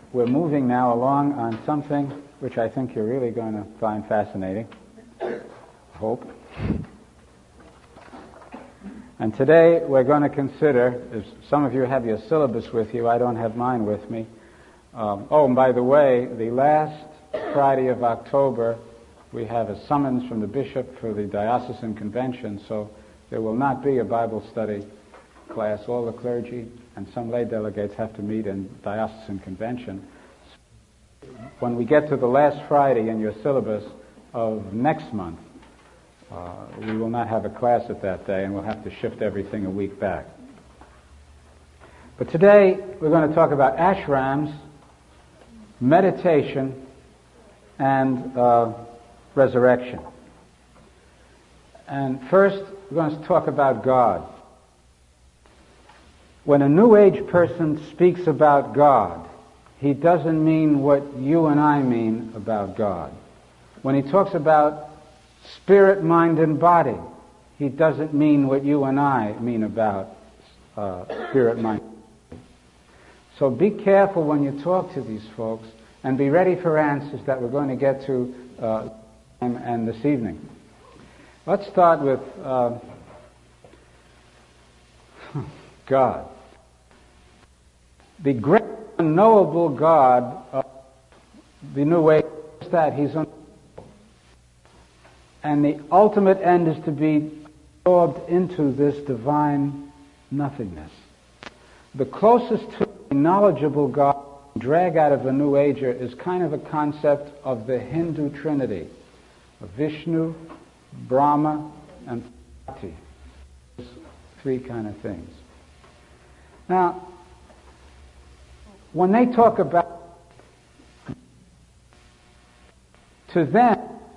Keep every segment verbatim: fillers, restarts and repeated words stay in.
we're moving now along on something which I think you're really going to find fascinating. Hope. And today we're going to consider, as some of you have your syllabus with you, I don't have mine with me. Um, oh, and by the way, the last Friday of October, we have a summons from the bishop for the diocesan convention, so there will not be a Bible study class. All the clergy and some lay delegates have to meet in diocesan convention. When we get to the last Friday in your syllabus of next month, uh, we will not have a class at that day, and we'll have to shift everything a week back. But today, we're going to talk about ashrams, meditation, and uh, resurrection. And first, we're going to talk about God. When a New Age person speaks about God, he doesn't mean what you and I mean about God. When he talks about spirit, mind, and body, he doesn't mean what you and I mean about uh, spirit, mind. So be careful when you talk to these folks, and be ready for answers that we're going to get to uh, and this evening. Let's start with uh, God. The great unknowable God of the New Age is that He's unknowable. And the ultimate end is to be absorbed into this divine nothingness. The closest to a knowledgeable God drag out of a New Ager is kind of a concept of the Hindu Trinity, of Vishnu, Brahma, and Pati. Three kind of things. Now, when they talk about, to them,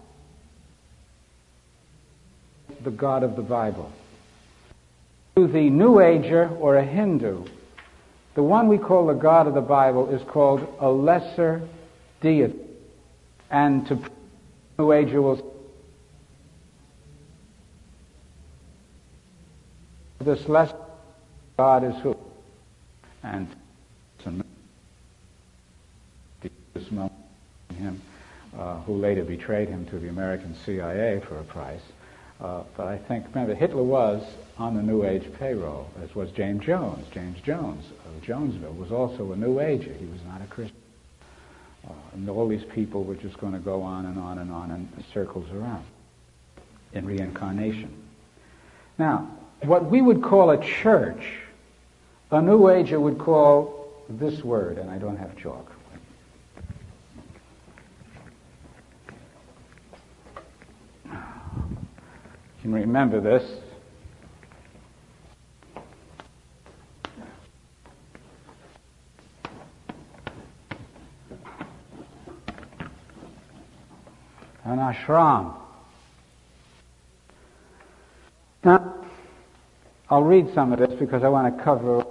the God of the Bible. To the New Ager or a Hindu, the one we call the God of the Bible is called a lesser deity. And to New Ager will say, this lesser God is who? And him, uh, who later betrayed him to the American C I A for a price. Uh, but I think, remember, Hitler was on the New Age payroll, as was James Jones. James Jones of Jonesville was also a New Ager. He was not a Christian. Uh, and all these people were just going to go on and on and on in circles around in reincarnation. Now, what we would call a church, a New Ager would call this word, and I don't have chalk. You can remember this. An ashram. Now, I'll read some of this because I want to cover.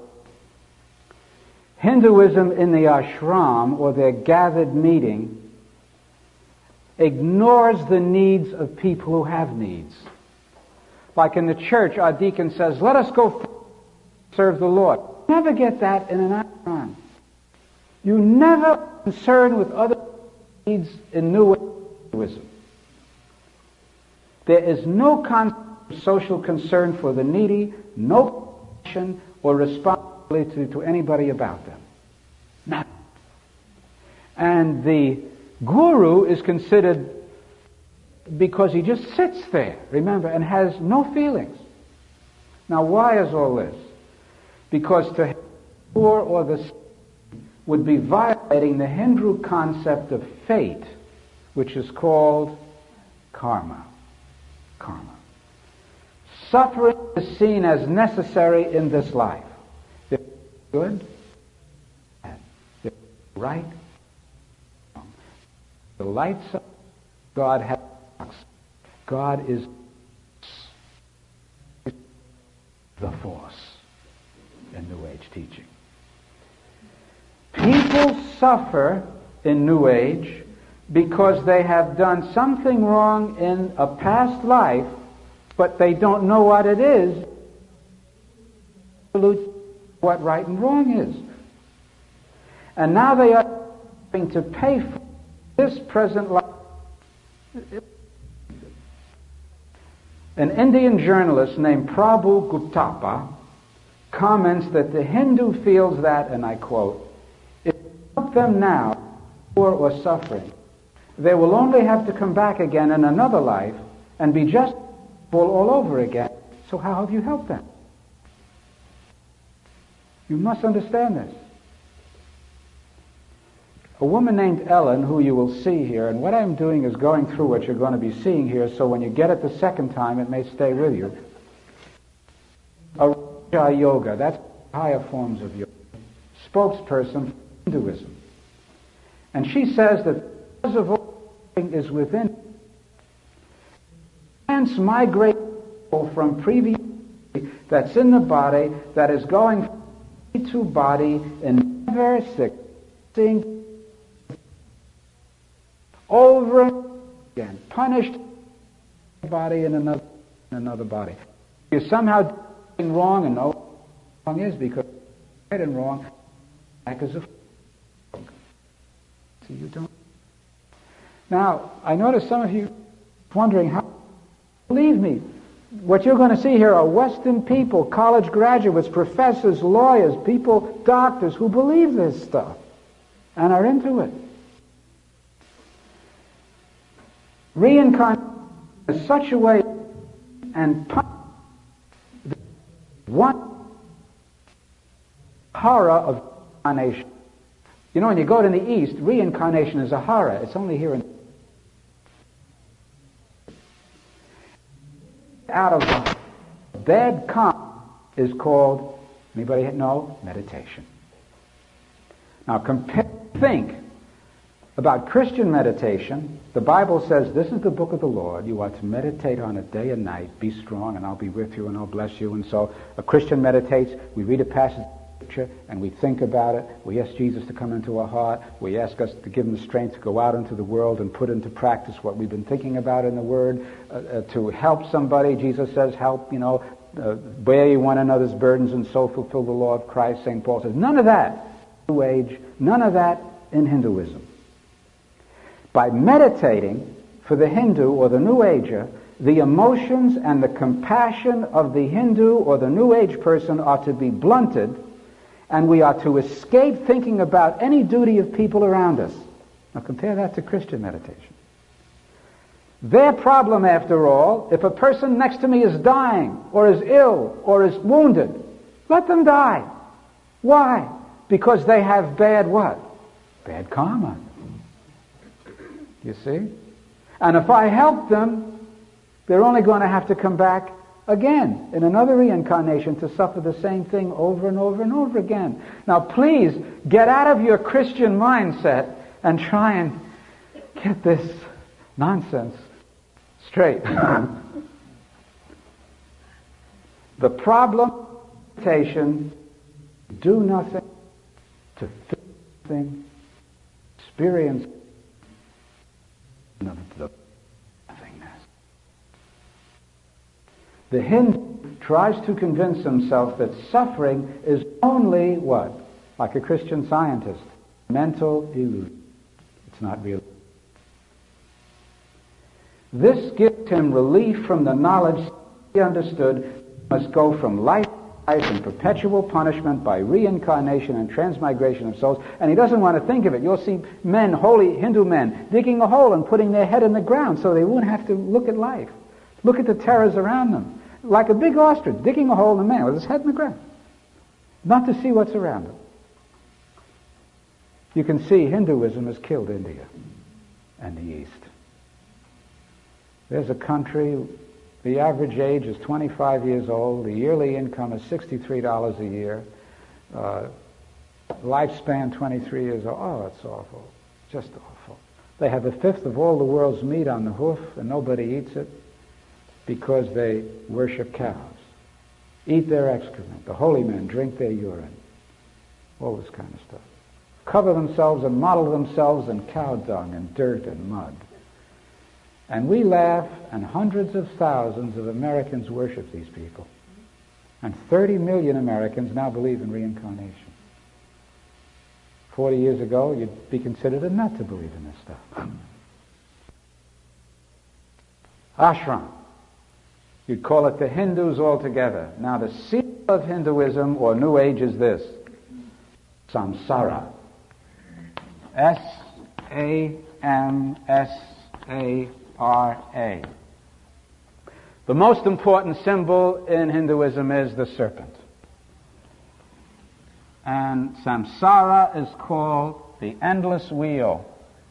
Hinduism in the ashram, or their gathered meeting, ignores the needs of people who have needs. Like in the church, our deacon says, let us go serve the Lord. Never get that in an ashram. You never concern with other needs in New Ageism. There is no concept of social concern for the needy, no compassion or responsibility to anybody about them. None. And the guru is considered, because he just sits there, remember, and has no feelings. Now, why is all this? Because to the poor or the sick would be violating the Hindu concept of fate, which is called karma. Karma. Suffering is seen as necessary in this life. They're good, they're right. The lights of God have God is the force in New Age teaching. People suffer in New Age because they have done something wrong in a past life, but they don't know what it is, what right and wrong is. And now they are having to pay for this present life. An Indian journalist named Prabhu Guptappa comments that the Hindu feels that, and I quote, if you help them now, poor or suffering, they will only have to come back again in another life and be just all over again. So how have you helped them? You must understand this. A woman named Ellen, who you will see here, and what I'm doing is going through what you're going to be seeing here, so when you get it the second time, it may stay with you. A Raja Yoga, that's higher forms of yoga, spokesperson for Hinduism. And she says that the cause of all is within. Transmigrate from previous that's in the body, that is going to body and never succeeding over again, punished body in another in another body. You're somehow doing wrong, and no wrong is because right and wrong back as a so you don't. Now, I notice some of you wondering how. Believe me, what you're going to see here are Western people, college graduates, professors, lawyers, people, doctors who believe this stuff and are into it. Reincarnation is such a way and one horror of reincarnation. You know, when you go to the East, reincarnation is a horror. It's only here in out of the bad karma is called, anybody know? Meditation. Now compare, think about Christian meditation. The Bible says this is the book of the Lord. You are to meditate on it day and night. Be strong and I'll be with you and I'll bless you. And so a Christian meditates. We read a passage of Scripture and we think about it. We ask Jesus to come into our heart. We ask us to give him the strength to go out into the world and put into practice what we've been thinking about in the Word. Uh, uh, to help somebody, Jesus says, help, you know, uh, bear you one another's burdens and so fulfill the law of Christ. Saint Paul says, none of that New Age, none of that in Hinduism. By meditating, for the Hindu or the New Ager, the emotions and the compassion of the Hindu or the New Age person are to be blunted, and we are to escape thinking about any duty of people around us. Now compare that to Christian meditation. Their problem, after all, if a person next to me is dying, or is ill, or is wounded, let them die. Why? Because they have bad what? Bad karma. You see? And if I help them, they're only going to have to come back again in another reincarnation to suffer the same thing over and over and over again. Now please get out of your Christian mindset and try and get this nonsense straight. The problem of meditation, do nothing, to feel nothing, experience of the nothingness. The Hindu tries to convince himself that suffering is only what? Like a Christian scientist. Mental illusion. It's not real. This gives him relief from the knowledge he understood must go from life to life in perpetual punishment by reincarnation and transmigration of souls, and he doesn't want to think of it. You'll see men, holy Hindu men, digging a hole and putting their head in the ground so they won't have to look at life. Look at the terrors around them. Like a big ostrich digging a hole in the man with his head in the ground. Not to see what's around him. You can see Hinduism has killed India and the East. There's a country, the average age is twenty-five years old, the yearly income is sixty-three dollars a year, uh, lifespan twenty-three years old. Oh, it's awful. Just awful. They have a fifth of all the world's meat on the hoof and nobody eats it because they worship cows. Eat their excrement. The holy men drink their urine. All this kind of stuff. Cover themselves and model themselves in cow dung and dirt and mud. And we laugh, and hundreds of thousands of Americans worship these people. And thirty million Americans now believe in reincarnation. Forty years ago, you'd be considered a nut to believe in this stuff. Ashram. You'd call it the Hindus altogether. Now, the seed of Hinduism or New Age is this: samsara. S A M S A R A. The most important symbol in Hinduism is the serpent. And samsara is called the endless wheel.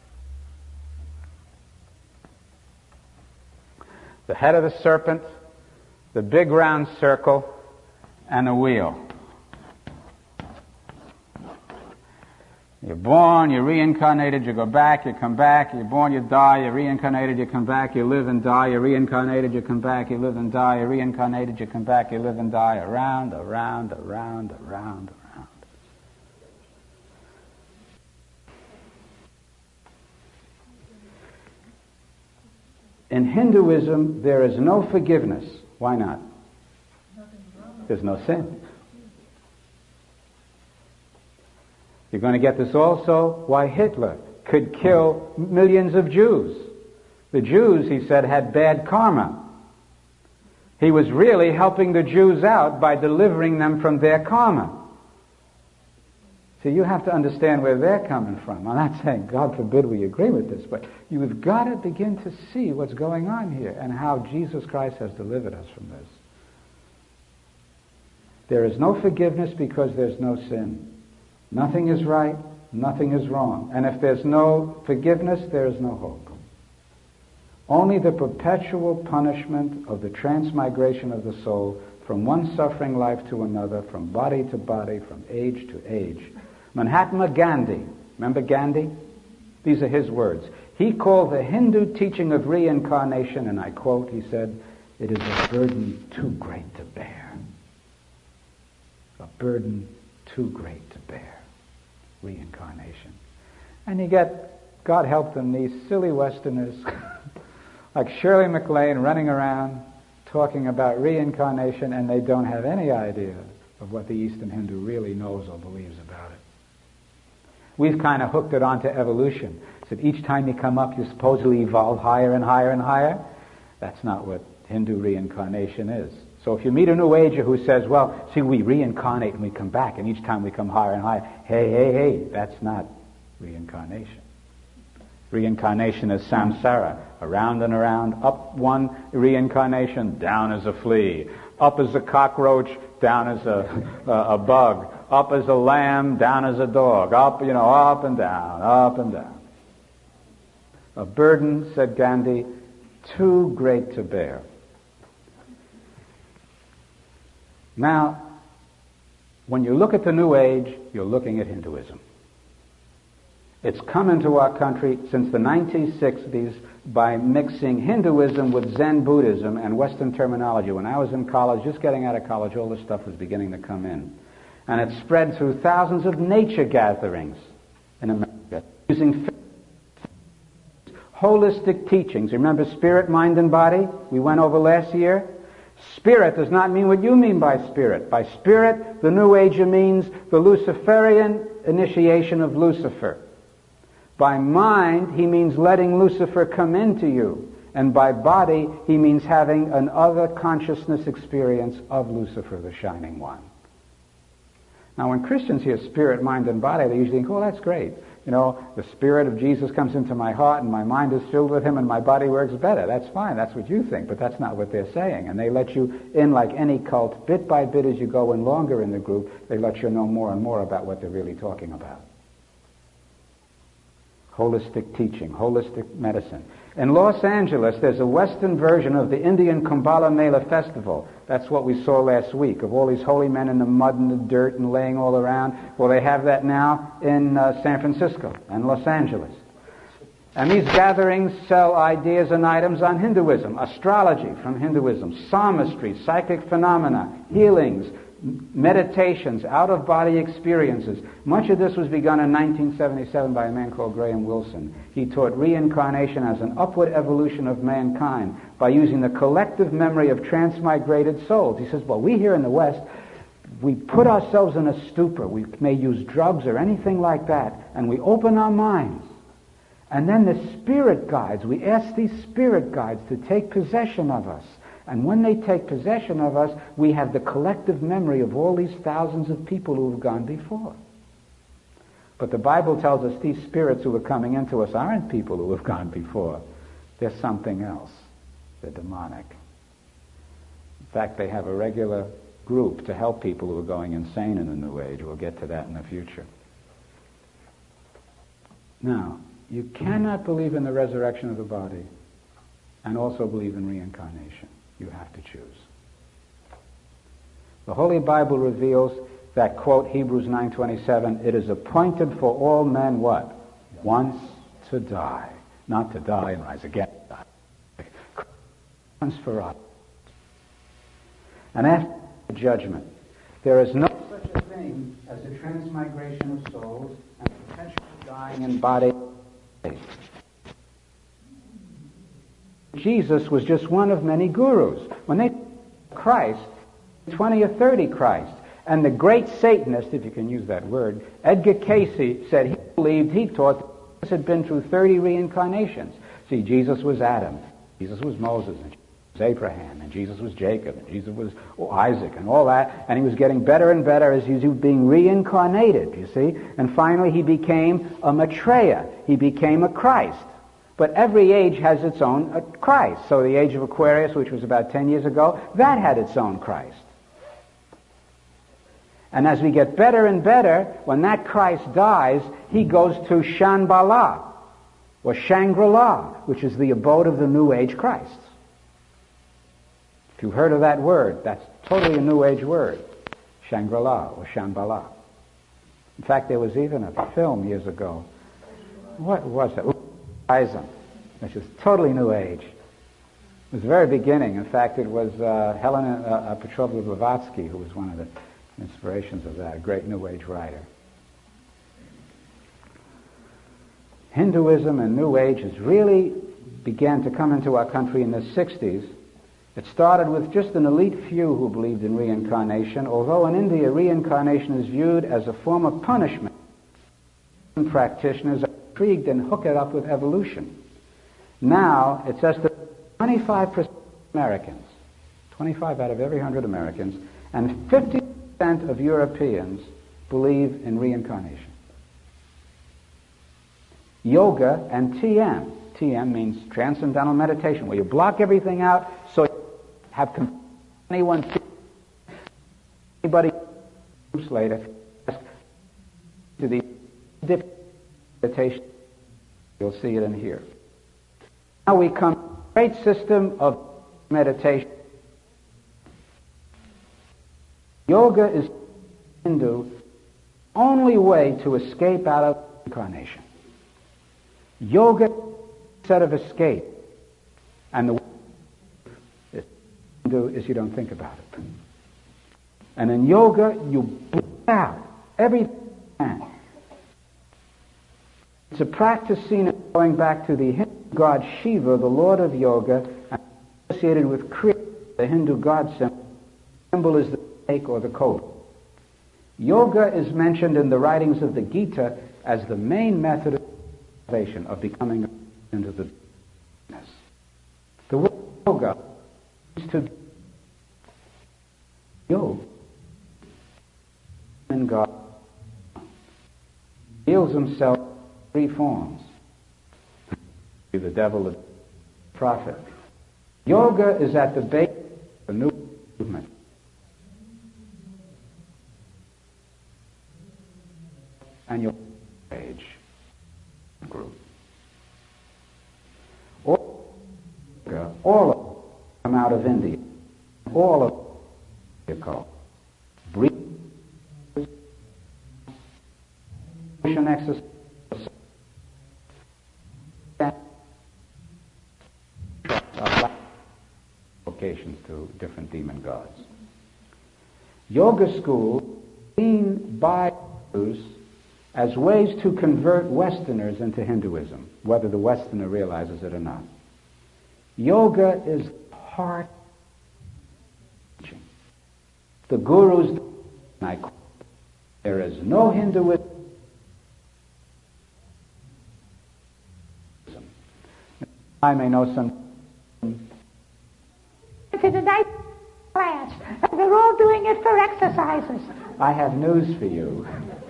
The head of the serpent, the big round circle, and a wheel. You're born, you're reincarnated, you go back, you come back, you're born, you die, you're reincarnated, you come back, you live and die, you're reincarnated, you come back, you live and die, you're reincarnated, you come back, you live and die, around, around, around, around, around. In Hinduism, there is no forgiveness. Why not? There's no sin. You're going to get this also why Hitler could kill millions of Jews. The Jews, he said, had bad karma. He was really helping the Jews out by delivering them from their karma. See, you have to understand where they're coming from. I'm not saying, God forbid we agree with this, but you've got to begin to see what's going on here and how Jesus Christ has delivered us from this. There is no forgiveness because there's no sin. Nothing is right, nothing is wrong. And if there's no forgiveness, there is no hope. Only the perpetual punishment of the transmigration of the soul from one suffering life to another, from body to body, from age to age. Mahatma Gandhi, remember Gandhi? These are his words. He called the Hindu teaching of reincarnation, and I quote, he said, "It is a burden too great to bear." A burden too great to bear. Reincarnation. And you get, God help them, these silly Westerners like Shirley MacLaine running around talking about reincarnation, and they don't have any idea of what the Eastern Hindu really knows or believes about it. We've kind of hooked it onto evolution. So each time you come up, you supposedly evolve higher and higher and higher. That's not what Hindu reincarnation is. So if you meet a New Ager who says, well, see, we reincarnate and we come back, and each time we come higher and higher, hey, hey, hey, that's not reincarnation. Reincarnation is samsara, around and around, up one reincarnation, down as a flea, up as a cockroach, down as a, a, a bug, up as a lamb, down as a dog, up, you know, up and down, up and down. A burden, said Gandhi, too great to bear. Now, when you look at the New Age, you're looking at Hinduism. It's come into our country since the nineteen sixties by mixing Hinduism with Zen Buddhism and Western terminology. When I was in college, just getting out of college, all this stuff was beginning to come in. And it spread through thousands of nature gatherings in America, using holistic teachings. Remember spirit, mind, and body? We went over last year. Spirit does not mean what you mean by spirit. By spirit, the New Ager means the Luciferian initiation of Lucifer. By mind, he means letting Lucifer come into you. And by body, he means having an other consciousness experience of Lucifer, the Shining One. Now, when Christians hear spirit, mind, and body, they usually think, oh, that's great. You know, the Spirit of Jesus comes into my heart and my mind is filled with Him and my body works better. That's fine. That's what you think, but that's not what they're saying. And they let you in like any cult. Bit by bit as you go in longer in the group, they let you know more and more about what they're really talking about. Holistic teaching, holistic medicine. In Los Angeles, there's a Western version of the Indian Kumbhala Mela Festival. That's what we saw last week, of all these holy men in the mud and the dirt and laying all around. Well, they have that now in uh, San Francisco and Los Angeles. And these gatherings sell ideas and items on Hinduism, astrology from Hinduism, palmistry, psychic phenomena, healings, meditations, out-of-body experiences. Much of this was begun in nineteen seventy-seven by a man called Graham Wilson. He taught reincarnation as an upward evolution of mankind by using the collective memory of transmigrated souls. He says, well, we here in the West, we put ourselves in a stupor. We may use drugs or anything like that, and we open our minds. And then the spirit guides, we ask these spirit guides to take possession of us. And when they take possession of us, we have the collective memory of all these thousands of people who have gone before. But the Bible tells us these spirits who are coming into us aren't people who have gone before. They're something else. They're demonic. In fact, they have a regular group to help people who are going insane in the New Age. We'll get to that in the future. Now, you cannot believe in the resurrection of the body and also believe in reincarnation. You have to choose. The Holy Bible reveals that, quote, Hebrews nine twenty-seven, it is appointed for all men what? Once to die. Not to die and rise again. Once for us. And after the judgment, there is no such a thing as the transmigration of souls and perpetual dying in body. Jesus was just one of many gurus. When they Christ, twenty or thirty Christ, and the great Satanist, if you can use that word, Edgar Casey, said he believed, he taught Jesus had been through thirty reincarnations. See, Jesus was Adam, Jesus was Moses, and Jesus was Abraham, and Jesus was Jacob, and Jesus was Isaac, and all that, and he was getting better and better as he was being reincarnated, you see, and finally he became a Maitreya, he became a Christ. But every age has its own uh, Christ. So the age of Aquarius, which was about ten years ago, that had its own Christ. And as we get better and better, when that Christ dies, he goes to Shambhala, or Shangri-La, which is the abode of the New Age Christ. If you've heard of that word, that's totally a New Age word, Shangri-La or Shambhala. In fact, there was even a film years ago. What was it? Which is totally New Age. It was the very beginning. In fact, it was uh, Helena uh, Petrovna Blavatsky who was one of the inspirations of that, a great New Age writer. Hinduism and New Age has really began to come into our country in the sixties. It started with just an elite few who believed in reincarnation, although in India reincarnation is viewed as a form of punishment. Practitioners are intrigued and hook it up with evolution. Now, it says that twenty-five percent of Americans, twenty-five out of every one hundred Americans, and fifty percent of Europeans believe in reincarnation. Yoga and T M. T M means transcendental meditation, where you block everything out so you have anyone, anybody later to the different meditation. You'll see it in here. Now we come to a great system of meditation. Yoga is Hindu only way to escape out of incarnation. Yoga is a set of escape, and the way is Hindu is you don't think about it. And in yoga you block out everything. It's a practice seen going back to the Hindu god Shiva, the lord of yoga, and associated with Kriya, the Hindu god symbol. The symbol is the snake or the cobra. Yoga is mentioned in the writings of the Gita as the main method of salvation, of becoming into the darkness. The word yoga is to yoga in God reveals himself in three forms. The devil, the prophet. Yoga is at the base of the new movement. And your age group. All, all of them come out of India. All of them are called breathing exercise. To different demon gods. Yoga schools seen by Hindus as ways to convert Westerners into Hinduism, whether the Westerner realizes it or not. Yoga is heart teaching. The gurus I quote, there is no Hinduism. I may know some. To the night class, and they're all doing it for exercises. I have news for you.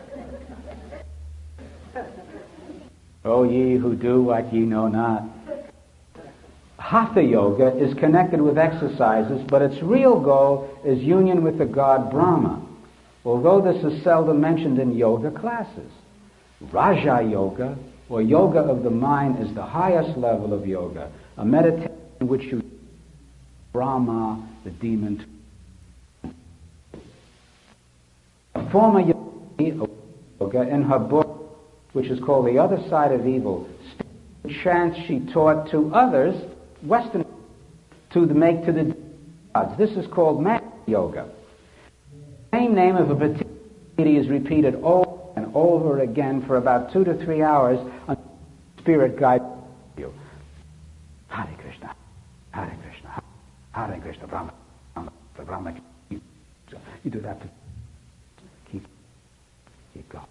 O ye who do what ye know not. Hatha yoga is connected with exercises, but its real goal is union with the god Brahma, although this is seldom mentioned in yoga classes. Raja yoga, or yoga of the mind, is the highest level of yoga, a meditation in which you Brahma, the demon. A former yoga in her book, which is called The Other Side of Evil, chants she taught to others, Western, to the make to the gods. This is called Maya yoga. The same name of a particular deity is repeated over and over again for about two to three hours until spirit guides you. Hare Krishna, Hare Krishna, Hare Krishna, Brahma, Brahma, Brahma. You do that to keep, keep going.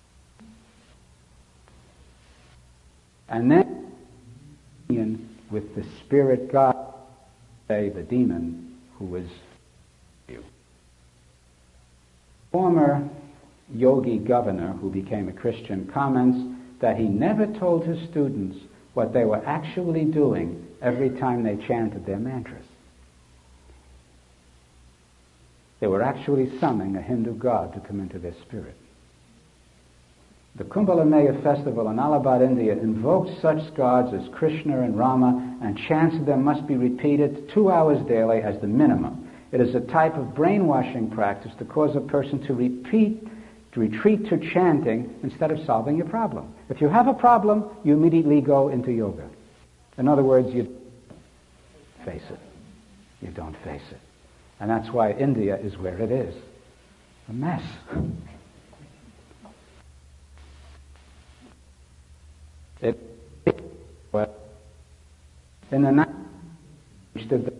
And then union with the spirit god, say the demon, who is you. Former yogi governor who became a Christian comments that he never told his students what they were actually doing every time they chanted their mantras. They were actually summoning a Hindu god to come into their spirit. The Kumbh Mela festival in Allahabad, India, invokes such gods as Krishna and Rama, and chants of them must be repeated two hours daily as the minimum. It is a type of brainwashing practice to cause a person to repeat, to retreat to chanting instead of solving your problem. If you have a problem, you immediately go into yoga. In other words, you face it. You don't face it. And that's why India is where it is. A mess. It, well, in the night, the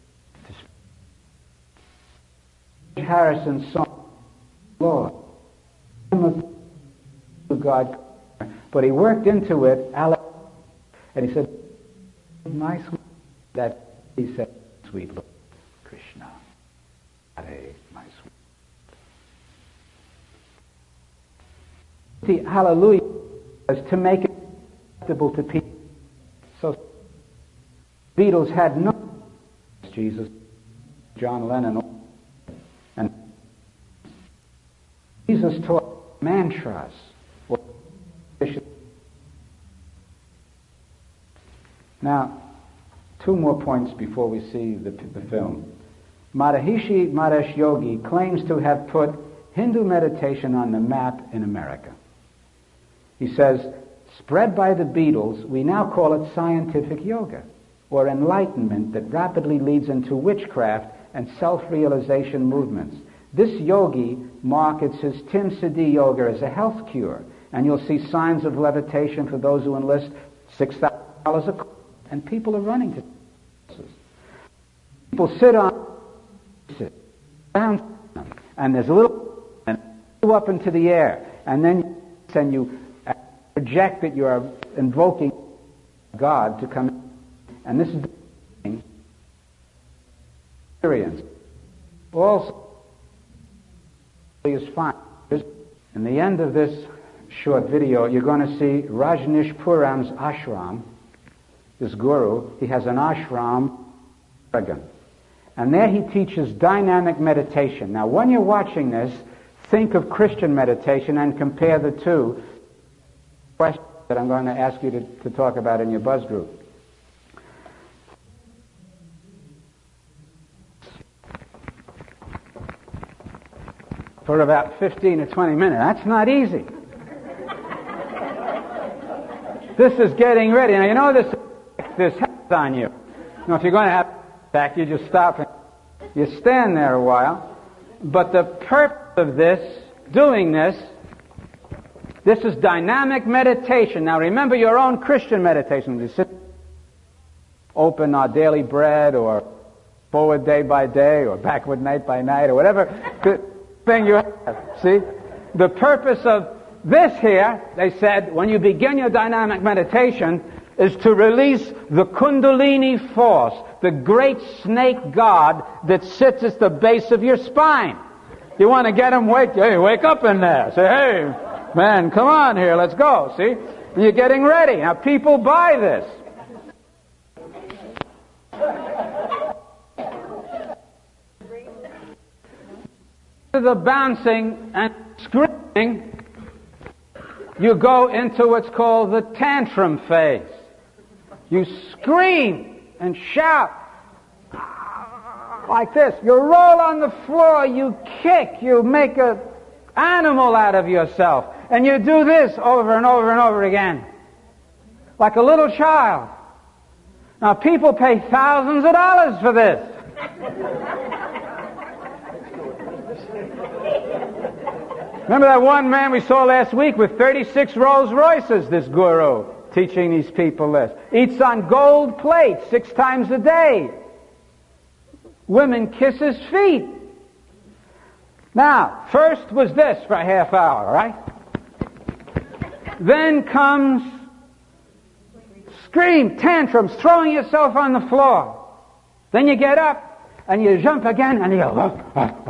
Harrison song, Lord, God, but he worked into it, and he said, my sweet, that he said, sweet Lord Krishna, Hare, my sweet. See, hallelujah is to make it acceptable to people. So, Beatles had no Jesus, John Lennon, and Jesus taught mantras. Now, two more points before we see the, the film. Maharishi Mahesh Yogi claims to have put Hindu meditation on the map in America. He says, spread by the Beatles, we now call it scientific yoga, or enlightenment that rapidly leads into witchcraft and self-realization movements. This yogi markets his Tim Siddhi yoga as a health cure, and you'll see signs of levitation for those who enlist six thousand dollars a course, and people are running to courses. People sit on, sit down, and there's a little, and up into the air, and then and you project that you are invoking God to come in. And this is the experience. Also, is fine. In the end of this short video, you're going to see Rajneesh Puram's ashram. This guru, he has an ashram in Oregon. And there he teaches dynamic meditation. Now, when you're watching this, think of Christian meditation and compare the two. Question that I'm going to ask you to, to talk about in your buzz group. For about fifteen or twenty minutes. That's not easy. This is getting ready. Now, you know this, this has on you. Now, if you're going to have back, you just stop and you stand there a while. But the purpose of this, doing this, this is dynamic meditation. Now, remember your own Christian meditation. You sit, open our daily bread, or forward day by day, or backward night by night, or whatever. thing you have. See? The purpose of this here, they said, when you begin your dynamic meditation, is to release the Kundalini force, the great snake god that sits at the base of your spine. You want to get him, wake, hey, wake up in there. Say, hey, man, come on here, let's go. See? And you're getting ready. Now, people buy this. The bouncing and screaming, you go into what's called the tantrum phase. You scream and shout like this. You roll on the floor, you kick, you make an animal out of yourself. And you do this over and over and over again. Like a little child. Now people pay thousands of dollars for this. Remember that one man we saw last week with thirty-six Rolls Royces, this guru, teaching these people this. Eats on gold plates six times a day. Women kiss his feet. Now, first was this for a half hour, right? Then comes scream, tantrums, throwing yourself on the floor. Then you get up and you jump again and you go...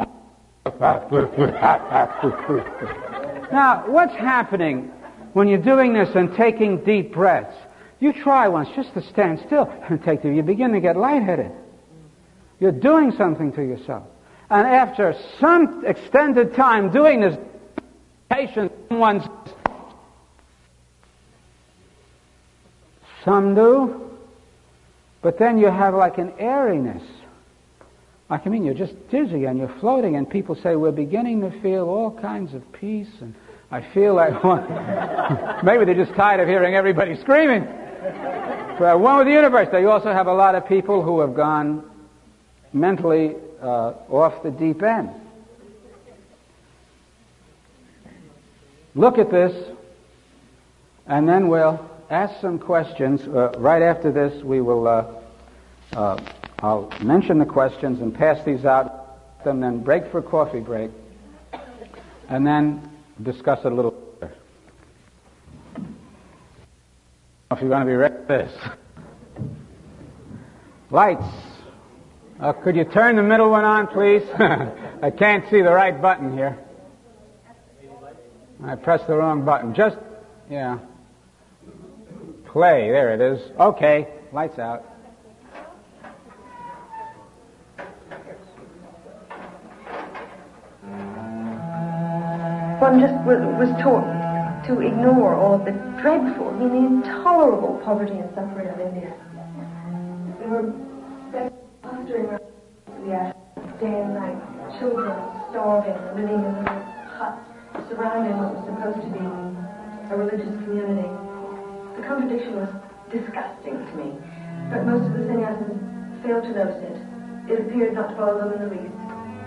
Now, what's happening when you're doing this and taking deep breaths? You try once just to stand still and take them. You begin to get lightheaded. You're doing something to yourself. And after some extended time doing this, patient, someone's... Some do, but then you have like an airiness. Like, I mean, you're just dizzy and you're floating, and people say, we're beginning to feel all kinds of peace, and I feel like one... Maybe they're just tired of hearing everybody screaming. But one with the universe. They also have a lot of people who have gone mentally uh, off the deep end. Look at this, and then we'll ask some questions. Uh, right after this, we will... Uh, uh, I'll mention the questions and pass these out, and then break for a coffee break, and then discuss it a little further. If you're going to be ready for this. Lights. Uh, could you turn the middle one on, please? I can't see the right button here. I pressed the wrong button. Just, yeah. Play. There it is. Okay. Lights out. One just was, was taught to ignore all of the dreadful, I mean, the intolerable poverty and suffering of India. We were plastering around the ash day and night, children starving, living in little huts, surrounding what was supposed to be a religious community. The contradiction was disgusting to me, but most of the sannyasis failed to notice it. It appeared not to bother them in the least.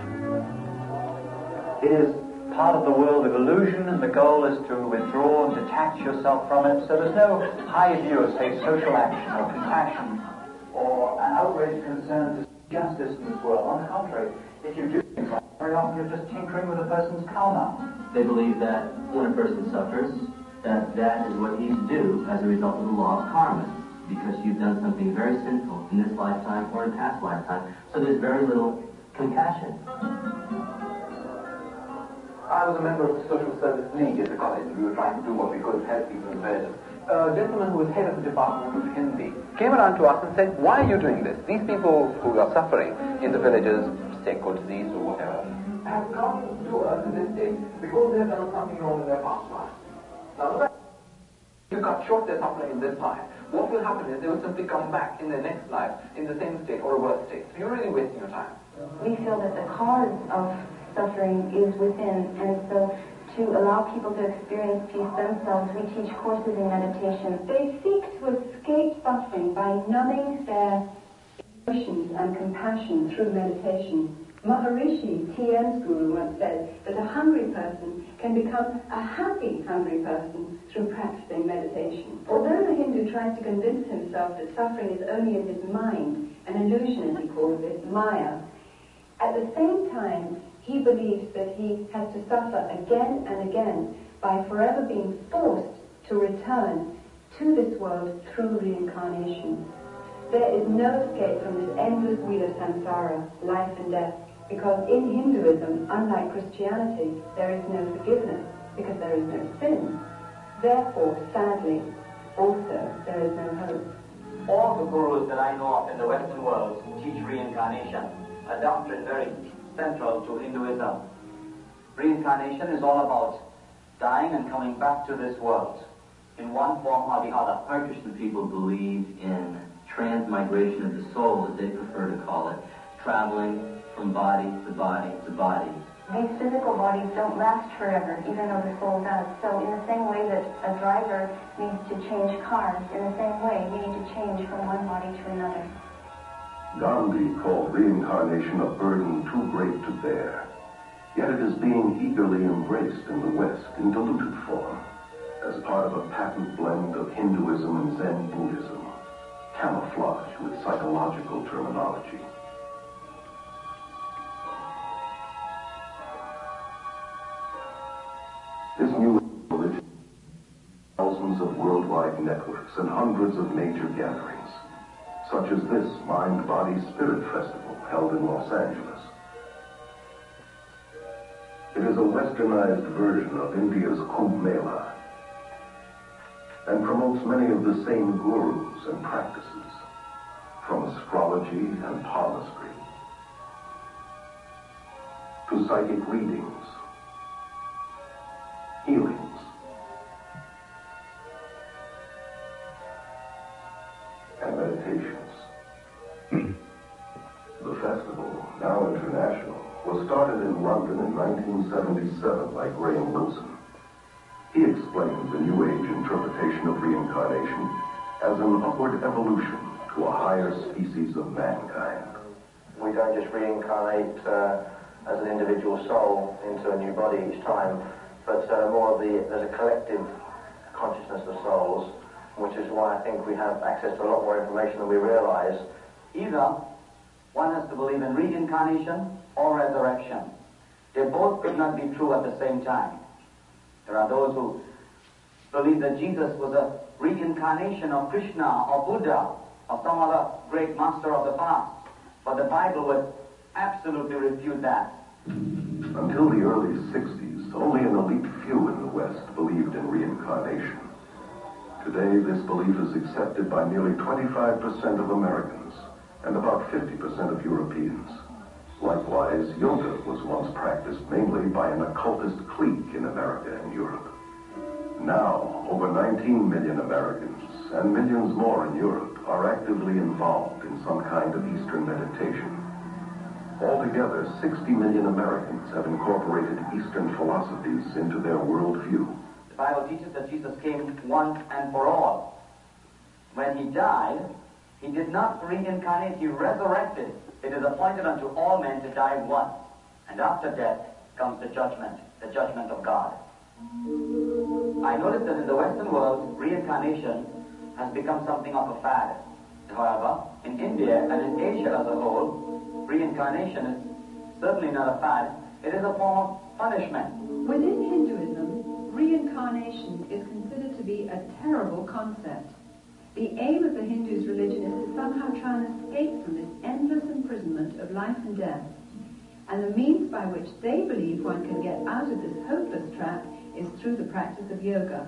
It is part of the world of illusion, and the goal is to withdraw and detach yourself from it. So there's no high view of, say, social action or compassion or an outraged concern for justice in this world. On the contrary, if you do things like that, very often you're just tinkering with a person's karma. They believe that when a person suffers, that that is what he's due as a result of the law of karma, because you've done something very sinful in this lifetime or in past lifetime. So there's very little compassion. I was a member of the Social Service League at the college. We were trying to do what we could to help people in the villages. A gentleman who was head of the Department of Hindi came around to us and said, why are you doing this? These people who are suffering in the villages, sick or disease or whatever, have come to us in this day because they have done something wrong in their past life. Now, if you cut short their suffering in this life, what will happen is they will simply come back in their next life in the same state or a worse state. So you're really wasting your time. We feel that the cause of suffering is within, and so to allow people to experience peace themselves, we teach courses in meditation. They seek to escape suffering by numbing their emotions and compassion through meditation. Maharishi T N's guru once said that a hungry person can become a happy hungry person through practicing meditation. Although the Hindu tries to convince himself that suffering is only in his mind, an illusion as he calls it, Maya, at the same time, he believes that he has to suffer again and again by forever being forced to return to this world through reincarnation. There is no escape from this endless wheel of samsara, life and death, because in Hinduism, unlike Christianity, there is no forgiveness, because there is no sin. Therefore, sadly, also, there is no hope. All the gurus that I know of in the Western world teach reincarnation, a doctrine very central to Hinduism. Reincarnation is all about dying and coming back to this world in one form or the other. Our Christian people believe in transmigration of the soul, as they prefer to call it, traveling from body to body to body. These physical bodies don't last forever, even though the soul does. So in the same way that a driver needs to change cars, in the same way we need to change from one body to another. Gandhi called reincarnation a burden too great to bear. Yet it is being eagerly embraced in the West in diluted form, as part of a patent blend of Hinduism and Zen Buddhism, camouflaged with psychological terminology. This new religion thousands of worldwide networks and hundreds of major gatherings, such as this Mind Body Spirit Festival held in Los Angeles. It is a westernized version of India's Kumbh Mela and promotes many of the same gurus and practices, from astrology and palmistry to psychic readings, healings, and meditations. The festival, now international, was started in London in nineteen seventy-seven by Graham Wilson. He explained the New Age interpretation of reincarnation as an upward evolution to a higher species of mankind. We don't just reincarnate uh, as an individual soul into a new body each time, but uh, more of the, there's a collective consciousness of souls, which is why I think we have access to a lot more information than we realize. Either one has to believe in reincarnation or resurrection. They both could not be true at the same time. There are those who believe that Jesus was a reincarnation of Krishna or Buddha or some other great master of the past. But the Bible would absolutely refute that. Until the early sixties, only an elite few in the West believed in reincarnation. Today, this belief is accepted by nearly twenty-five percent of Americans and about fifty percent of Europeans. Likewise, yoga was once practiced mainly by an occultist clique in America and Europe. Now, over nineteen million Americans and millions more in Europe are actively involved in some kind of Eastern meditation. Altogether, sixty million Americans have incorporated Eastern philosophies into their worldview. The Bible teaches that Jesus came once and for all. When he died, he did not reincarnate, he resurrected. It is appointed unto all men to die once, and after death comes the judgment, the judgment of God. I noticed that in the Western world, reincarnation has become something of a fad. However, in India and in Asia as a whole, reincarnation is certainly not a fad. It is a form of punishment. Within Hinduism, reincarnation is considered to be a terrible concept. The aim of the Hindus' religion is to somehow try and escape from this endless imprisonment of life and death. And the means by which they believe one can get out of this hopeless trap is through the practice of yoga.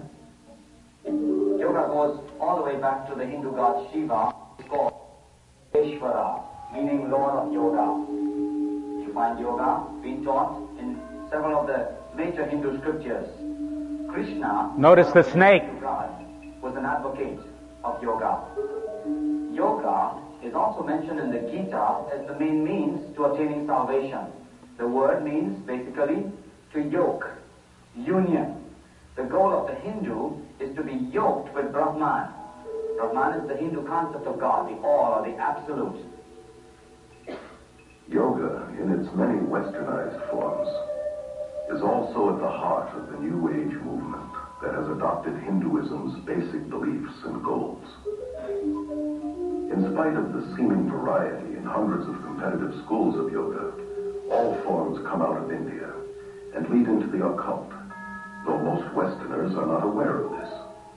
Yoga goes all the way back to the Hindu god Shiva. It's called Ishvara, meaning Lord of Yoga. You find yoga being taught in several of the major Hindu scriptures. Krishna, Notice the snake. God, was an advocate of yoga. Yoga is also mentioned in the Gita as the main means to attaining salvation. The word means basically to yoke, union. The goal of the Hindu is to be yoked with Brahman. Brahman is the Hindu concept of God, the all or the absolute. Yoga, in its many westernized forms, is also at the heart of the New Age movement that has adopted Hinduism's basic beliefs and goals. In spite of the seeming variety in hundreds of competitive schools of yoga, all all forms come out of India and lead into the occult, though most Westerners are not aware of this.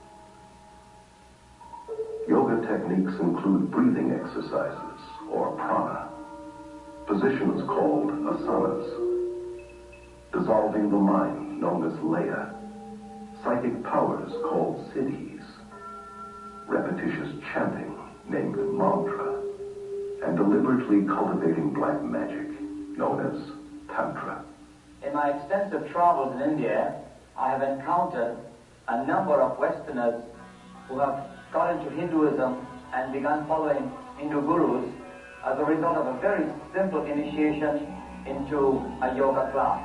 Yoga techniques include breathing exercises, or prana, positions called asanas, dissolving the mind, known as laya, psychic powers called siddhis, repetitious chanting, named mantra, and deliberately cultivating black magic, known as tantra. In my extensive travels in India, I have encountered a number of Westerners who have got into Hinduism and begun following Hindu gurus as a result of a very simple initiation into a yoga class.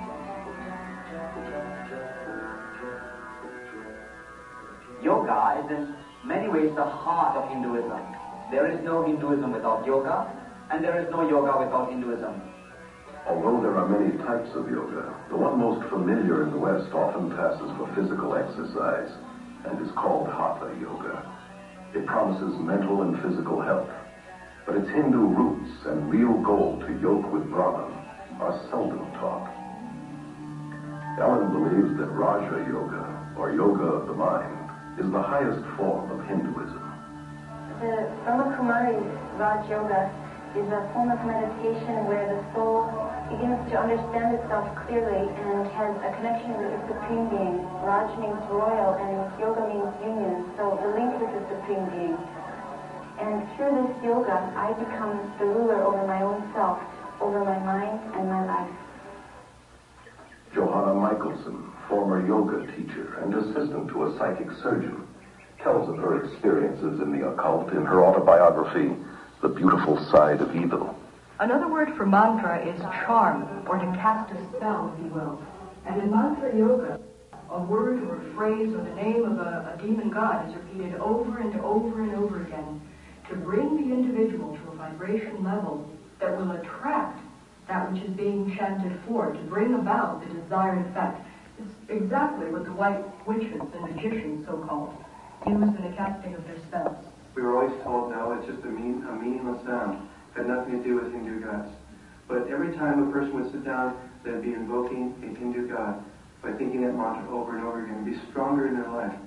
Yoga is in many ways the heart of Hinduism. There is no Hinduism without yoga, and there is no yoga without Hinduism. Although there are many types of yoga, the one most familiar in the West often passes for physical exercise and is called Hatha Yoga. It promises mental and physical health, but its Hindu roots and real goal to yoke with Brahman are seldom taught. Ellen believes that Raja Yoga, or yoga of the mind, is the highest form of Hinduism. The Brahmakumari Raj Yoga is a form of meditation where the soul begins to understand itself clearly and has a connection with the Supreme Being. Raj means royal and yoga means union, so the link with the Supreme Being. And through this yoga, I become the ruler over my own self, over my mind and my life. Johanna Michelson, former yoga teacher and assistant to a psychic surgeon, tells of her experiences in the occult in her autobiography, The Beautiful Side of Evil. Another word for mantra is charm, or to cast a spell, if you will. And in mantra yoga, a word or a phrase or the name of a, a demon god is repeated over and over and over again to bring the individual to a vibration level that will attract that which is being chanted for, to bring about the desired effect. It's exactly what the white witches and magicians, so-called, use in the casting of their spells. We were always told, no, it's just a, mean, a meaningless sound. It had nothing to do with Hindu gods. But every time a person would sit down, they'd be invoking a Hindu god by thinking that mantra over and over again, be stronger in their life.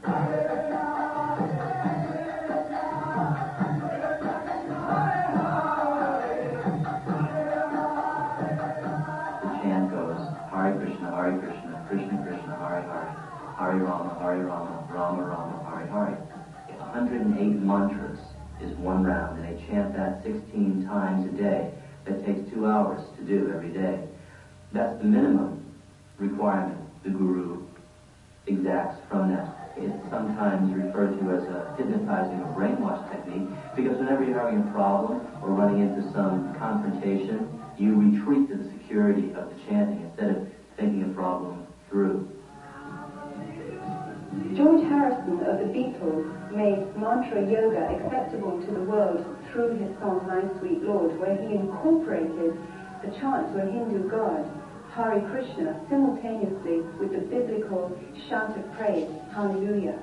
The chant goes, Hare Krishna, Hare Krishna, Krishna Krishna, Hare Hare, Hare Rama, Hare Rama, Rama Rama, Hare Hare. one hundred eight mantras is one round, and they chant that sixteen times a day. That takes two hours to do every day. That's the minimum requirement the guru exacts from that. It's sometimes referred to as a hypnotizing or brainwash technique, because whenever you're having a problem or running into some confrontation, you retreat to the security of the chanting instead of thinking a problem through. George Harrison of the Beatles made mantra yoga acceptable to the world through his song My Sweet Lord, where he incorporated the chant to a Hindu god, Hare Krishna, simultaneously with the biblical shout of praise, Hallelujah.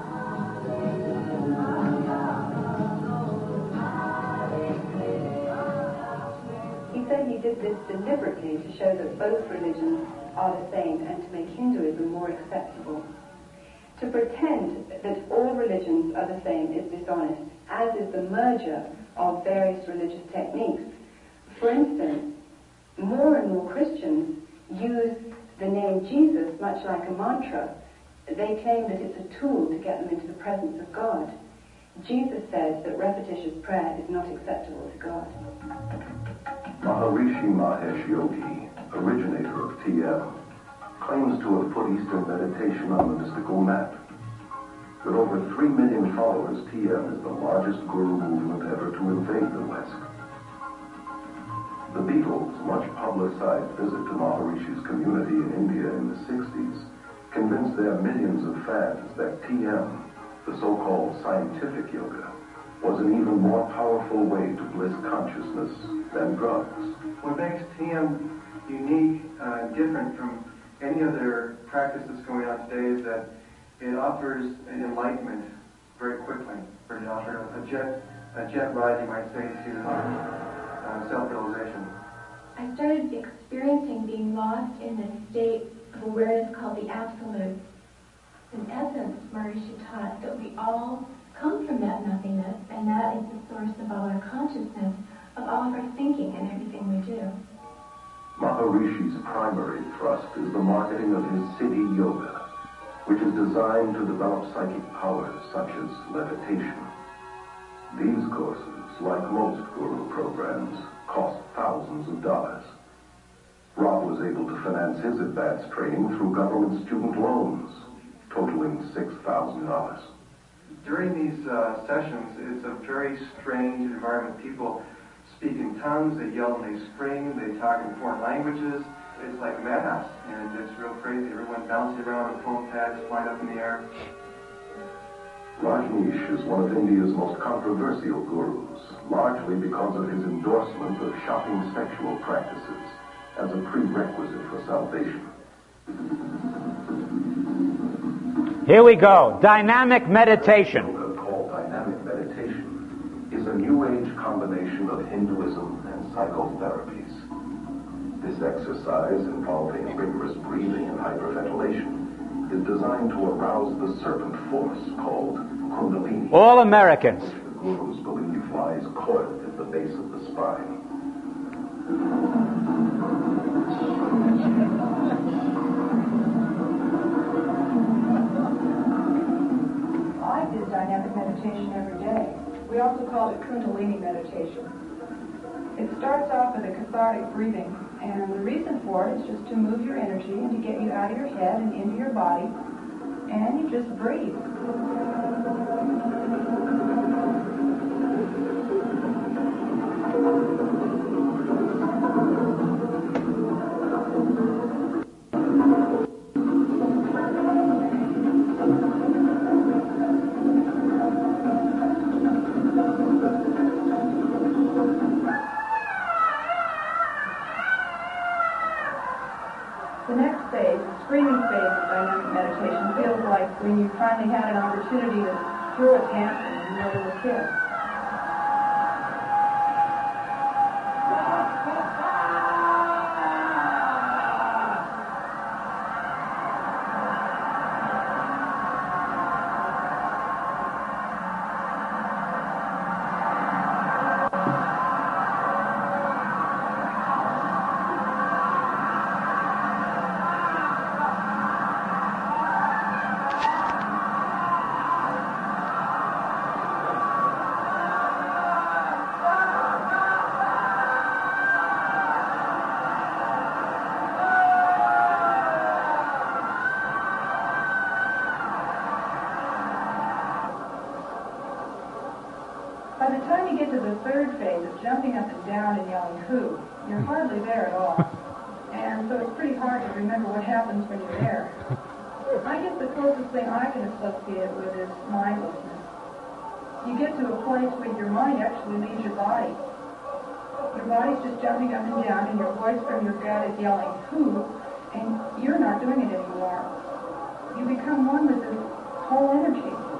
He said he did this deliberately to show that both religions are the same and to make Hinduism more acceptable. To pretend that all religions are the same is dishonest, as is the merger of various religious techniques. For instance, more and more Christians use the name Jesus much like a mantra. They claim that it's a tool to get them into the presence of God. Jesus says that repetitious prayer is not acceptable to God. Maharishi Mahesh Yogi, originator of T M, claims to have put Eastern meditation on the mystical map. With over three million followers, T M is the largest guru movement ever to invade the West. The Beatles' much publicized visit to Maharishi's community in India in the sixties convinced their millions of fans that T M, the so-called scientific yoga, was an even more powerful way to bliss consciousness than drugs. What makes T M unique, uh, different from any other practice that's going on today is that it offers an enlightenment very quickly. It offers a jet, a jet ride, you might say, to uh, self-realization. I started experiencing being lost in this state of awareness called the Absolute. In essence, Maharishi taught that we all come from that nothingness, and that is the source of all our consciousness, of all of our thinking and everything we do. Maharishi's primary thrust is the marketing of his Siddhi Yoga, which is designed to develop psychic powers such as levitation. These courses, like most guru programs, cost thousands of dollars. Rob was able to finance his advanced training through government student loans, totaling six thousand dollars. During these uh, sessions, it's a very strange environment. People speak in tongues, they yell and they scream, they talk in foreign languages. It's like mass, and it's real crazy. Everyone bouncing around with foam pads flying up in the air. Rajneesh is one of India's most controversial gurus, largely because of his endorsement of shopping sexual practices as a prerequisite for salvation. Here we go. Dynamic meditation. Yoga, called dynamic meditation, is a new age combination of Hinduism and psychotherapies. This exercise, involving rigorous breathing and hyperventilation, is designed to arouse the serpent force called Kundalini. All Americans. Which the gurus believe lies coiled at the base of the spine. I did dynamic meditation every day. We also called it Kundalini meditation. It starts off with a cathartic breathing, and the reason for it is just to move your energy and to get you out of your head and into your body, and you just breathe. The next phase, the screaming phase of dynamic meditation, feels like when you finally had an opportunity to throw a tantrum when you were a little kid. By the time you get to the third phase of jumping up and down and yelling "who," you're hardly there at all. And so it's pretty hard to remember what happens when you're there. I guess the closest thing I can associate it with is mindlessness. You get to a place where your mind actually leaves your body. Your body's just jumping up and down, and your voice from your gut is yelling "who," and you're not doing it anymore. You become one with this whole energy.